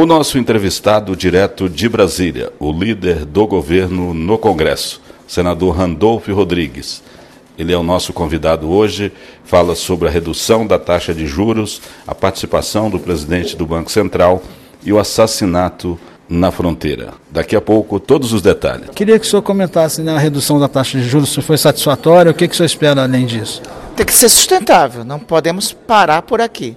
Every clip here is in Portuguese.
O nosso entrevistado direto de Brasília, o líder do governo no Congresso, senador Randolfo Rodrigues. Ele é o nosso convidado hoje, fala sobre a redução da taxa de juros, a participação do presidente do Banco Central e o assassinato na fronteira. Daqui a pouco, todos os detalhes. Queria que o senhor comentasse, a redução da taxa de juros, se foi satisfatória, o que o senhor espera além disso? Tem que ser sustentável, não podemos parar por aqui.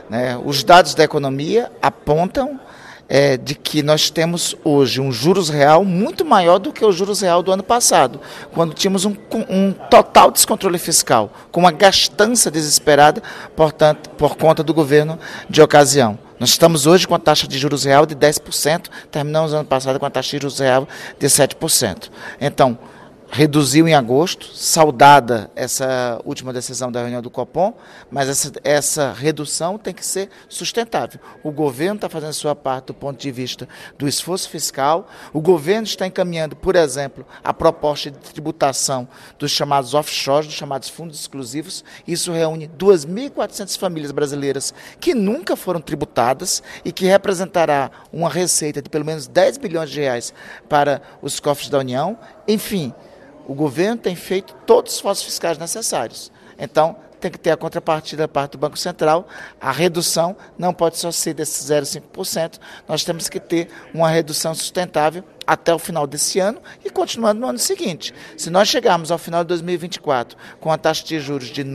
Os dados da economia apontam de que nós temos hoje um juros real muito maior do que o juros real do ano passado, quando tínhamos um total descontrole fiscal, com uma gastança desesperada, portanto, por conta do governo de ocasião. Nós estamos hoje com a taxa de juros real de 10%, terminamos ano passado com a taxa de juros real de 7%. Então, reduziu em agosto, saudada essa última decisão da reunião do Copom, mas essa redução tem que ser sustentável. O governo está fazendo a sua parte do ponto de vista do esforço fiscal, o governo está encaminhando, por exemplo, a proposta de tributação dos chamados offshores, dos chamados fundos exclusivos. Isso reúne 2.400 famílias brasileiras que nunca foram tributadas e que representará uma receita de pelo menos 10 bilhões de reais para os cofres da União. Enfim, o governo tem feito todos os esforços fiscais necessários. Então, tem que ter a contrapartida da parte do Banco Central. A redução não pode só ser desses 0,5%. Nós temos que ter uma redução sustentável até o final desse ano e continuando no ano seguinte. Se nós chegarmos ao final de 2024 com a taxa de juros de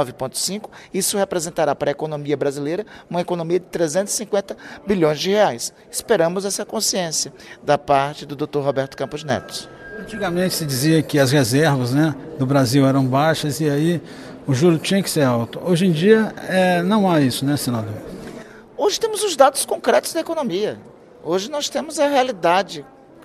9,5%, isso representará para a economia brasileira uma economia de 350 bilhões de reais. Esperamos essa consciência da parte do Dr. Roberto Campos Neto. Antigamente se dizia que as reservas do Brasil eram baixas e aí o juro tinha que ser alto. Hoje em dia não há isso, senador? Hoje temos os dados concretos da economia. Hoje nós temos a realidade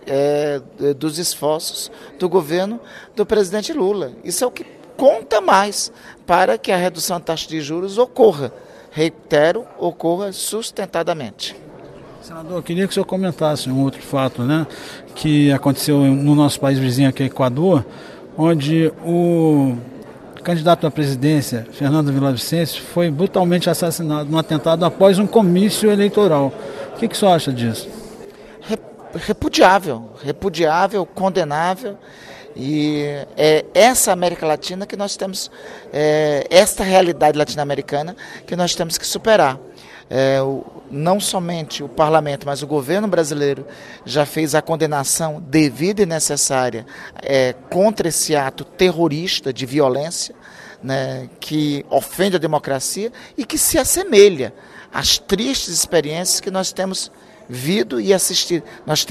dos esforços do governo do presidente Lula. Isso é o que conta mais para que a redução da taxa de juros ocorra. Reitero, ocorra sustentadamente. Senador, eu queria que o senhor comentasse um outro fato, que aconteceu no nosso país vizinho aqui, Equador, onde o candidato à presidência, Fernando Villavicencio, foi brutalmente assassinado num atentado após um comício eleitoral. O que o senhor acha disso? Repudiável, condenável. E é essa América Latina que nós temos, esta realidade latino-americana que nós temos que superar. Não somente o parlamento, mas o governo brasileiro já fez a condenação devida e necessária contra esse ato terrorista de violência, que ofende a democracia e que se assemelha às tristes experiências que nós temos vivido e assistido,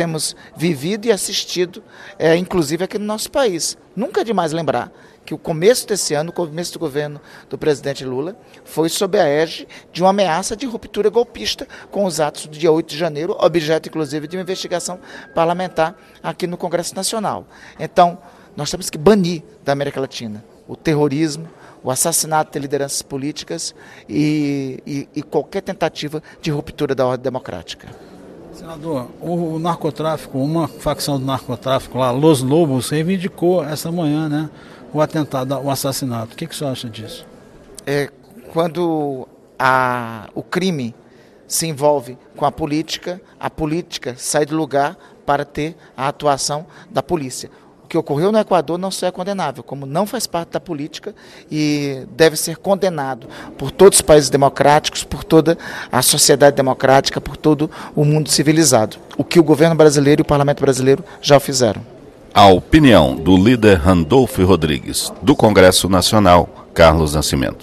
inclusive aqui no nosso país. Nunca é demais lembrar que o começo desse ano, o começo do governo do presidente Lula, foi sob a égide de uma ameaça de ruptura golpista com os atos do dia 8 de janeiro, objeto inclusive de uma investigação parlamentar aqui no Congresso Nacional. Então, nós temos que banir da América Latina o terrorismo, o assassinato de lideranças políticas e qualquer tentativa de ruptura da ordem democrática. Senador, o narcotráfico, uma facção do narcotráfico lá, Los Lobos, reivindicou essa manhã, o atentado, o assassinato. O que o senhor acha disso? Quando o crime se envolve com a política sai do lugar para ter a atuação da polícia. O que ocorreu no Equador não só é condenável, como não faz parte da política e deve ser condenado por todos os países democráticos, por toda a sociedade democrática, por todo o mundo civilizado. O que o governo brasileiro e o parlamento brasileiro já fizeram. A opinião do líder Randolfo Rodrigues, do Congresso Nacional, Carlos Nascimento.